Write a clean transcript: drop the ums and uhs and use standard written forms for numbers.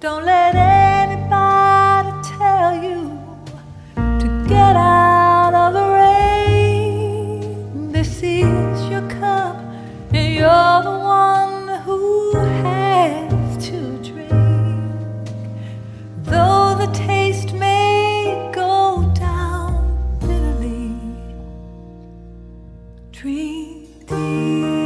Don't let anybody tell you to get out of the rain. This is your cup, and you're the one who has to drink. Though the taste may go down bitterly, drink deep.